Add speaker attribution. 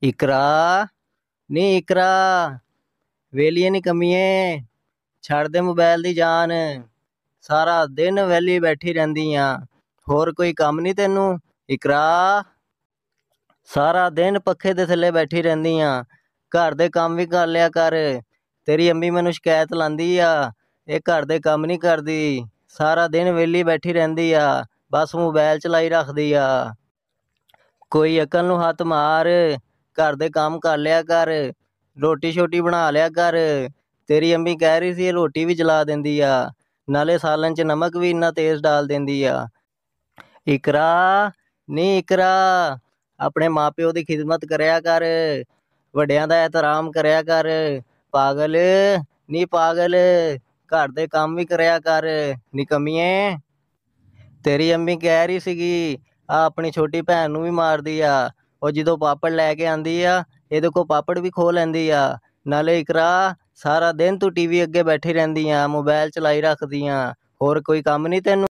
Speaker 1: ਇਕਰਾ ਨੀ ਇਕਰਾ ਵੇਲੀਏ ਨੀ ਕਮੀਏ ਛੱਡ ਦੇ ਮੋਬਾਇਲ ਦੀ ਜਾਨ। ਸਾਰਾ ਦਿਨ ਵਿਹਲੀ ਬੈਠੀ ਰਹਿੰਦੀ ਆ, ਹੋਰ ਕੋਈ ਕੰਮ ਨਹੀਂ ਤੈਨੂੰ? ਇਕਰਾ ਸਾਰਾ ਦਿਨ ਪੱਖੇ ਦੇ ਥੱਲੇ ਬੈਠੀ ਰਹਿੰਦੀ ਆ, ਘਰ ਦੇ ਕੰਮ ਵੀ ਕਰ ਲਿਆ ਕਰ। ਤੇਰੀ ਅੰਮੀ ਮੈਨੂੰ ਸ਼ਿਕਾਇਤ ਲਾਉਂਦੀ ਆ, ਇਹ ਘਰ ਦੇ ਕੰਮ ਨਹੀਂ ਕਰਦੀ, ਸਾਰਾ ਦਿਨ ਵਿਹਲੀ ਬੈਠੀ ਰਹਿੰਦੀ ਆ, ਬਸ ਮੋਬਾਇਲ ਚਲਾਈ ਰੱਖਦੀ ਆ। ਕੋਈ ਅਕਲ ਨੂੰ ਹੱਥ ਮਾਰ, ਘਰ ਦੇ ਕੰਮ ਕਰ ਲਿਆ ਕਰ, ਰੋਟੀ ਸ਼ੋਟੀ ਬਣਾ ਲਿਆ ਕਰ। ਤੇਰੀ ਅੰਮੀ ਕਹਿ ਰਹੀ ਸੀ ਇਹ ਰੋਟੀ ਵੀ ਜਲਾ ਦਿੰਦੀ ਆ, ਨਾਲੇ ਸਾਲਨ 'ਚ ਨਮਕ ਵੀ ਇੰਨਾ ਤੇਜ਼ ਡਾਲ ਦਿੰਦੀ ਆ। ਇਕਰਾ ਨੀ ਇਕਰਾ ਆਪਣੇ ਮਾਂ-ਪਿਓ ਦੀ ਖਿਦਮਤ ਕਰਿਆ ਕਰ, ਵੱਡਿਆਂ ਦਾ ਇਹਤਰਾਮ ਕਰਿਆ ਕਰ। ਪਾਗਲ ਨੀ ਪਾਗਲ ਘਰ ਦੇ ਕੰਮ ਵੀ ਕਰਿਆ ਕਰ ਨਿਕੰਮੀਏ। ਤੇਰੀ ਅੰਮੀ ਕਹਿ ਰਹੀ ਸੀਗੀ ਆ ਆਪਣੀ ਛੋਟੀ ਭੈਣ ਨੂੰ ਵੀ ਮਾਰਦੀ ਆ, ਉਹ ਜਦੋਂ ਪਾਪੜ ਲੈ ਕੇ ਆਂਦੀ ਆ ਇਹਦੇ ਕੋਲ ਪਾਪੜ ਵੀ ਖੋਹ ਲੈਂਦੀ ਆ। ਨਾਲੇ ਇਕਰਾ ਸਾਰਾ ਦਿਨ ਤੂੰ ਟੀਵੀ ਅੱਗੇ ਬੈਠੀ ਰਹਿੰਦੀ ਆ, ਮੋਬਾਇਲ ਚਲਾਈ ਰੱਖਦੀ ਆ, ਹੋਰ ਕੋਈ ਕੰਮ ਨਹੀਂ ਤੈਨੂੰ?